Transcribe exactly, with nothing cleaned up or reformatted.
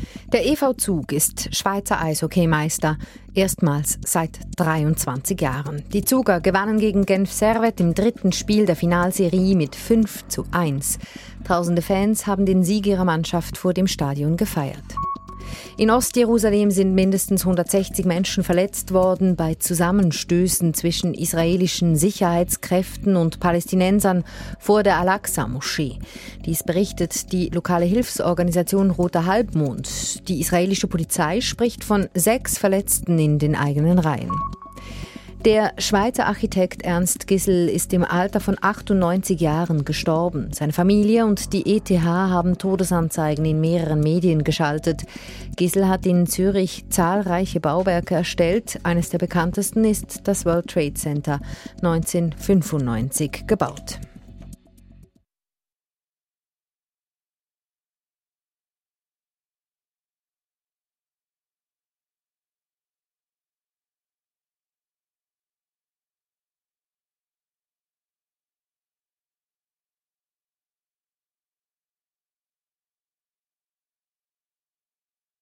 Der E V Zug ist Schweizer Eishockeymeister, erstmals seit dreiundzwanzig Jahren. Die Zuger gewannen gegen Genf Servette im dritten Spiel der Finalserie mit fünf zu eins. Tausende Fans haben den Sieg ihrer Mannschaft vor dem Stadion gefeiert. In Ostjerusalem sind mindestens hundertsechzig Menschen verletzt worden bei Zusammenstößen zwischen israelischen Sicherheitskräften und Palästinensern vor der Al-Aqsa-Moschee. Dies berichtet die lokale Hilfsorganisation Roter Halbmond. Die israelische Polizei spricht von sechs Verletzten in den eigenen Reihen. Der Schweizer Architekt Ernst Gisel ist im Alter von achtundneunzig Jahren gestorben. Seine Familie und die E T H haben Todesanzeigen in mehreren Medien geschaltet. Gisel hat in Zürich zahlreiche Bauwerke erstellt. Eines der bekanntesten ist das World Trade Center neunzehnhundertfünfundneunzig gebaut.